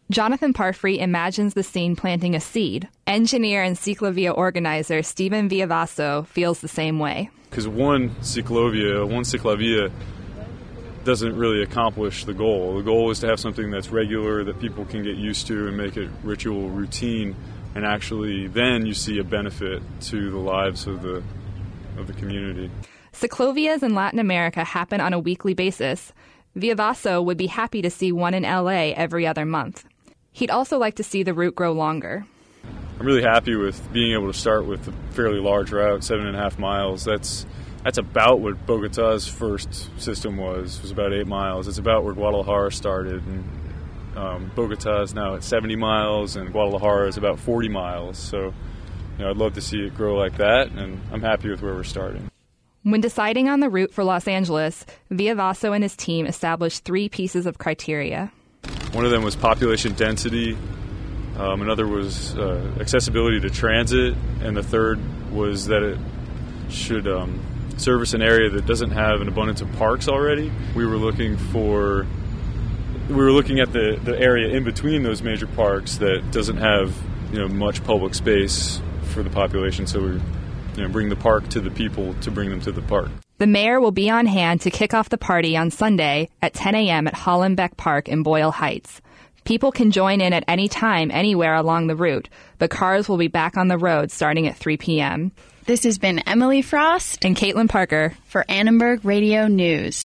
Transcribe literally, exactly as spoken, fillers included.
Jonathan Parfrey imagines the scene planting a seed. Engineer and Ciclavia organizer Stephen Villavasso feels the same way. Because one ciclovia, one ciclavia doesn't really accomplish the goal. The goal is to have something that's regular, that people can get used to and make it ritual routine, and actually then you see a benefit to the lives of the of the community. Ciclovias in Latin America happen on a weekly basis. Villavasso would be happy to see one in L A every other month. He'd also like to see the route grow longer. I'm really happy with being able to start with a fairly large route, seven and a half miles. That's that's about what Bogota's first system was. It was about eight miles. It's about where Guadalajara started. And um, Bogota is now at seventy miles, and Guadalajara is about forty miles. So, you know, I'd love to see it grow like that, and I'm happy with where we're starting. When deciding on the route for Los Angeles, Villavasso and his team established three pieces of criteria. One of them was population density, um, another was uh, accessibility to transit, and the third was that it should um, service an area that doesn't have an abundance of parks already. We were looking for, we were looking at the, the area in between those major parks that doesn't have, you know, much public space for the population, so we, you know, bring the park to the people to bring them to the park. The mayor will be on hand to kick off the party on Sunday at ten a.m. at Hollenbeck Park in Boyle Heights. People can join in at any time anywhere along the route, but cars will be back on the road starting at three p.m. This has been Emily Frost and Caitlin Parker for Annenberg Radio News.